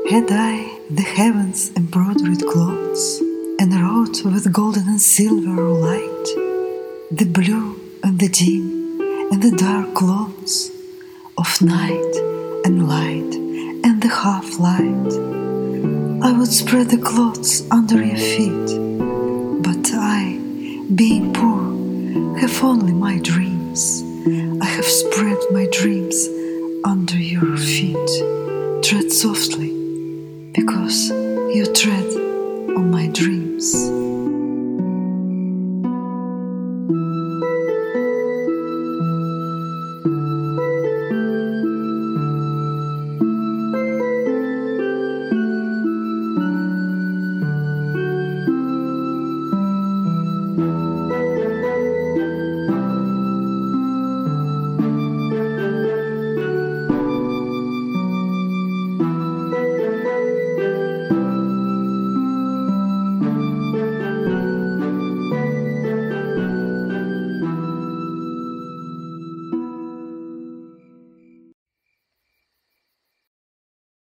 Had I the heavens embroidered cloths, and wrote with golden and silver light the blue and the dim and the dark clothes of night and light and the half-light, I would spread the cloths under your feet. But I, being poor, have only my dreams. I have spread my dreams under your feet. Tread softly, because you tread on my dreams.